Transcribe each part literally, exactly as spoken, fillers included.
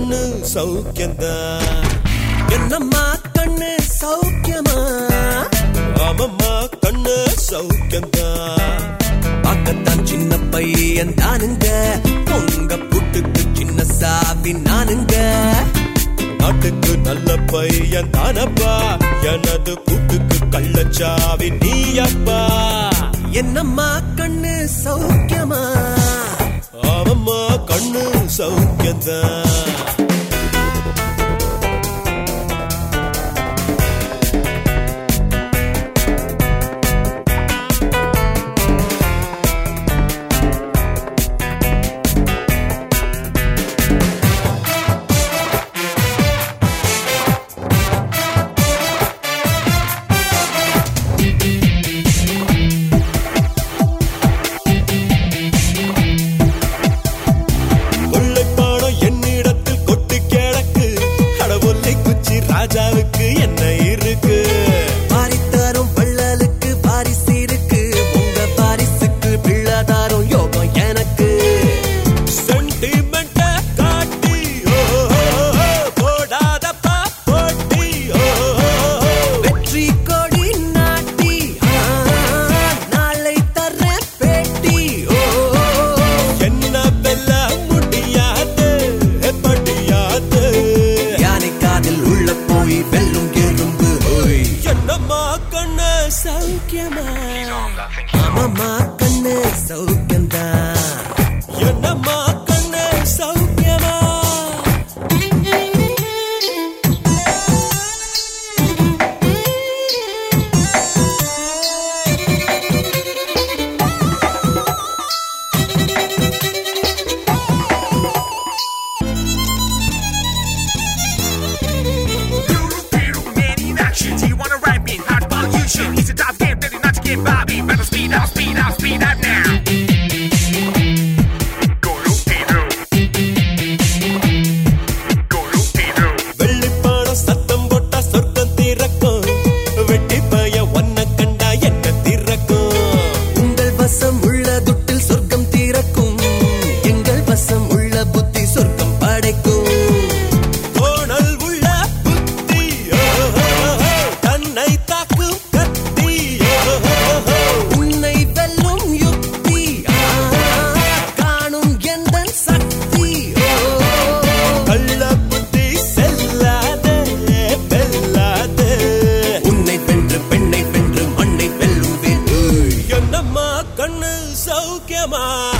கண்ணு சௌக்கியந்தா என்னம்மா கண்ணு சௌக்கியமா ஆமம்மா கண்ணு சௌக்கியந்தா பார்க்கத்தான் சின்ன பையன் தானுங்க பொங்க புட்டுக்கு சின்ன சாவி நானுங்க நாட்டுக்கு நல்ல பையன் தானப்பா எனது கூட்டுக்கு கள்ளச்சாவி நீயப்பா என்னம்மா கண்ணு சௌக்கியமா ஆமம்மா கண்ணு சௌக்கியந்தா ராஜாவுக்கு என்ன இருக்கு பாரித்தாரும் பள்ளலுக்கு பாரிசு இருக்கு உங்க பாரிசுக்கு பிள்ளாதாரும் யோகம் எனக்கு சென்டிமெண்ட காட்டி போடாதப்பா போட்டி வெற்றி கொடி நாட்டி நாளை தர பேட்டி என்ன வெல்ல முடியாது படியாது யானை காதில் உள்ள போய் வெல்லும் எறும்பு என்னம்மா கண்ணு சௌக்கியமா ஆமாம்மா கண்ணு சௌக்கியந்தா என்னம்மா கண்ணு சௌக்கியமா Do you wanna rap me? How about you should? It's a tough game, ready not to get Bobby. Better speed up, speed up, speed up now. Go Lupino. Go Lupino. வெள்ளிப்பான சத்தம் போட்டா சொர்க்கம் திறக்கும் வெட்டி பய ஒன்ன கண்டா என்ன திறக்கும் உங்கள் வசம் உள்ள துட்டில் சொர்க்கம் திறக்கும் எங்கள் வசம் உள்ள புத்தி சொர்க்கம் படைக்கும் கண்ணு சௌக்கியமா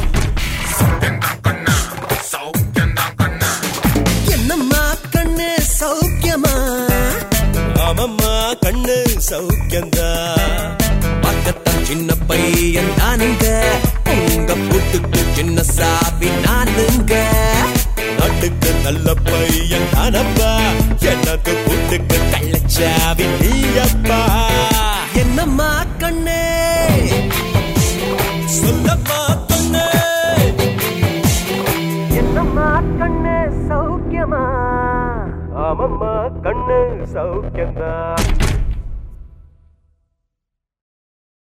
என்னம்மா கண்ணு சௌக்கியமா ஆமம்மா கண்ணு சௌக்கியந்தா பார்க்கத்தான் சின்ன பையன் நானுங்க உங்க புட்டுக்கு சின்ன சாவி நானுங்க நாட்டுக்கு நல்ல பையன் தானப்பா எனது புட்டுக்கு கள்ளச்சாவி நீயப்பா என்னம்மா கண்ணு சொல்லம்மா கண்ணு என்னம்மா கண்ணு சௌக்கியமா ஆமம்மா கண்ணு சௌக்கியந்தா